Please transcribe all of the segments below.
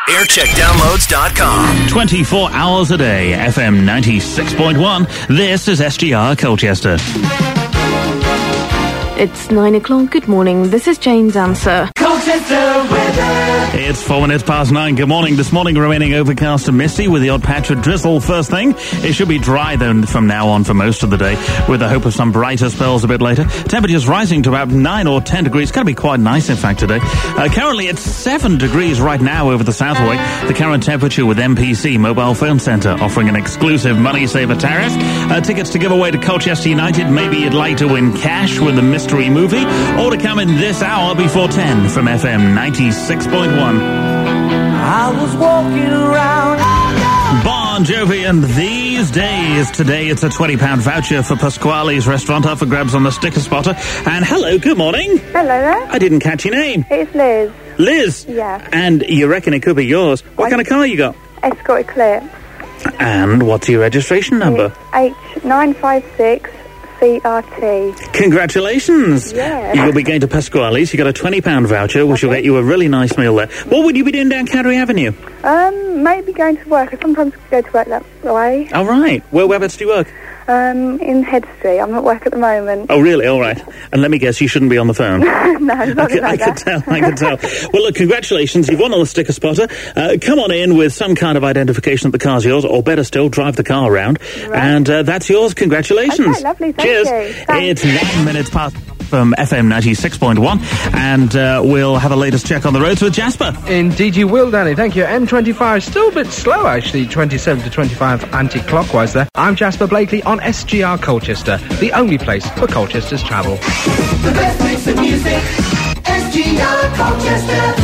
aircheckdownloads.com. 24 hours a day, FM 96.1. This is SGR Colchester. It's 9 o'clock. Good morning. This is Jane's Answer. Colchester weather. It's 4 minutes past 9. Good morning. This morning remaining overcast and misty with the odd patch of drizzle. First thing, it should be dry then from now on for most of the day, with the hope of some brighter spells a bit later. Temperatures rising to about 9 or 10 degrees. It's going to be quite nice, in fact, today. Currently, it's 7 degrees right now over the Southway. The current temperature with MPC Mobile Phone Centre offering an exclusive money saver tariff. Tickets to give away to Colchester United. Maybe you'd like to win cash with the mystery movie, or to come in this hour before 10 from FM 96.1. I was walking around. Bon Jovi and These Days. Today it's a £20 voucher for Pasquale's restaurant up for grabs on the sticker spotter. And hello, good morning. Hello there. I didn't catch your name. It's Liz. Liz? Yeah. And you reckon it could be yours. What kind of car you got? Escort Eclipse. And what's your registration number? H956 CRT. Congratulations. Yeah. You'll be going to Pasquale's. You got a £20 voucher, which will get you a really nice meal there. What would you be doing down Cadbury Avenue? Maybe going to work. I sometimes go to work that way. All right. Whereabouts do you work? In Head Street. I'm at work at the moment. Oh, really? All right. And let me guess, you shouldn't be on the phone. No, nothing I like could tell. Well, look, congratulations. You've won on the sticker spotter. Come on in with some kind of identification that the car's yours, or better still, drive the car around. Right. And that's yours. Congratulations. Okay, lovely. Cheers. Thank you. Thanks. It's 9 minutes past from FM 96.1, and we'll have a latest check on the roads with Jasper. Indeed you will, Danny. Thank you. M25 still a bit slow, actually. 27 to 25 anti-clockwise there. I'm Jasper Blakely on SGR Colchester, the only place for Colchester's travel. The best mix of music. SGR Colchester.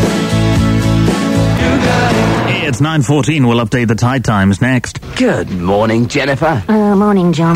It's 9:14. We'll update the tide times next. Good morning, Jennifer. Morning, John.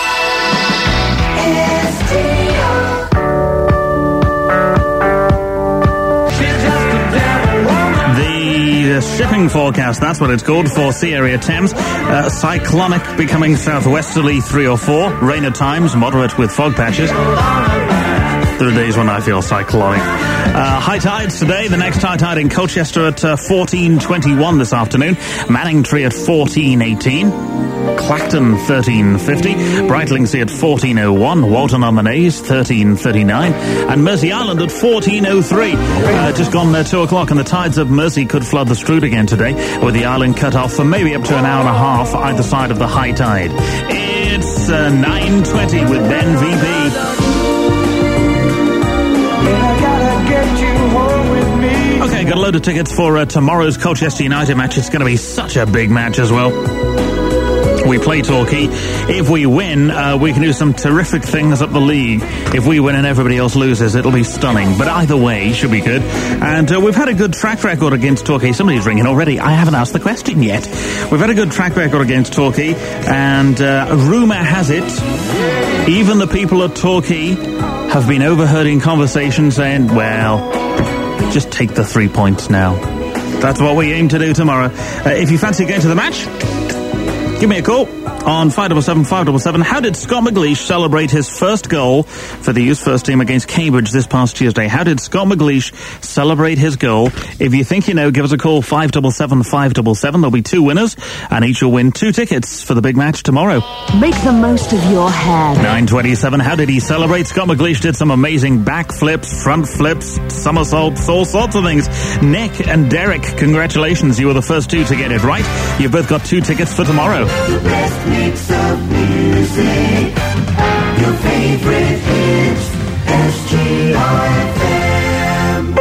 The shipping forecast, that's what it's called, for Sea Area Thames. Cyclonic becoming southwesterly 3 or 4. Rain at times, moderate with fog patches. There are days when I feel cyclonic. High tides today. The next high tide in Colchester at 14:21 this afternoon. Manningtree at 14:18. Clacton 13:50. Brightlingsea at 14:01. Walton on the Naze 13:39. And Mersey Island at 14:03. Just gone 2 o'clock, and the tides of Mersey could flood the Strood again today, with the island cut off for maybe up to an hour and a half either side of the high tide. It's 9:20 with Ben VB. Okay, got a load of tickets for tomorrow's Colchester United match. It's going to be such a big match as well. We play Torquay. If we win, we can do some terrific things up the league. If we win and everybody else loses, it'll be stunning. But either way, should be good. And we've had a good track record against Torquay. Somebody's ringing already. I haven't asked the question yet. We've had a good track record against Torquay. And rumour has it, even the people at Torquay have been overheard in conversation saying, well, just take the 3 points now. That's what we aim to do tomorrow. If you fancy going to the match, give me a call on 577 577. How did Scott McLeish celebrate his first goal for the youth first team against Cambridge this past Tuesday? How did Scott McLeish celebrate his goal? If you think you know, give us a call, 577 577. There'll be 2 winners, and each will win 2 tickets for the big match tomorrow. Make the most of your hair. 9:27. How did he celebrate? Scott McLeish did some amazing back flips, front flips, somersaults, all sorts of things. Nick and Derek, congratulations. You were the first 2 to get it right. You've both got 2 tickets for tomorrow. The best mix of music. Your favorite hits. SGR-FM.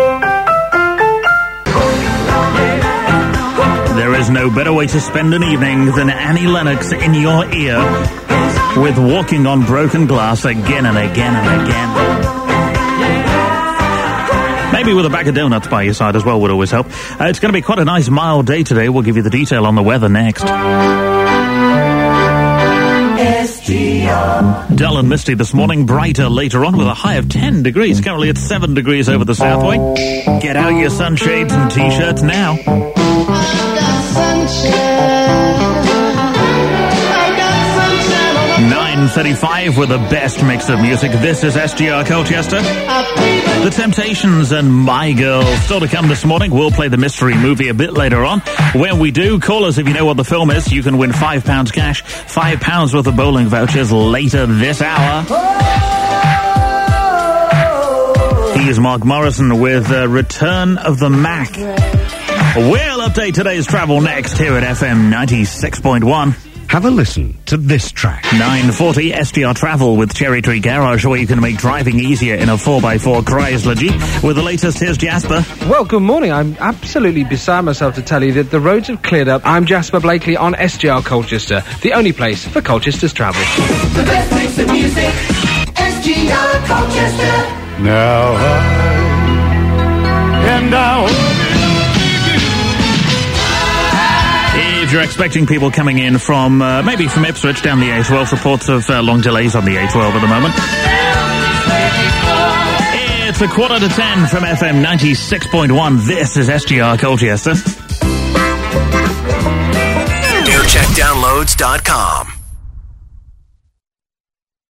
There is no better way to spend an evening than Annie Lennox in your ear with Walking on Broken Glass again and again and again. Maybe with a bag of donuts by your side as well would always help. It's going to be quite a nice mild day today. We'll give you the detail on the weather next. Dull and misty this morning, brighter later on with a high of 10 degrees. Currently it's 7 degrees over the Southway. Get out your sunshades and t-shirts now. 9:35 with the best mix of music. This is SGR Colchester. The Temptations and My Girl. Still to come this morning, we'll play the mystery movie a bit later on. When we do, call us if you know what the film is. You can win £5 cash, £5 worth of bowling vouchers later this hour. Here's Mark Morrison with Return of the Mac. We'll update today's travel next here at FM 96.1. Have a listen to this track. 9:40 SGR Travel with Cherry Tree Garage, where you can make driving easier in a 4x4 Chrysler Jeep. With the latest, here's Jasper. Well, good morning. I'm absolutely beside myself to tell you that the roads have cleared up. I'm Jasper Blakely on SGR Colchester, the only place for Colchester's travel. The best mix of music, SGR Colchester. Now If you're expecting people coming in from, maybe from Ipswich down the A12, reports of long delays on the A12 at the moment. It's 9:45 from FM 96.1. This is SGR Colchester. AirCheckDownloads.com.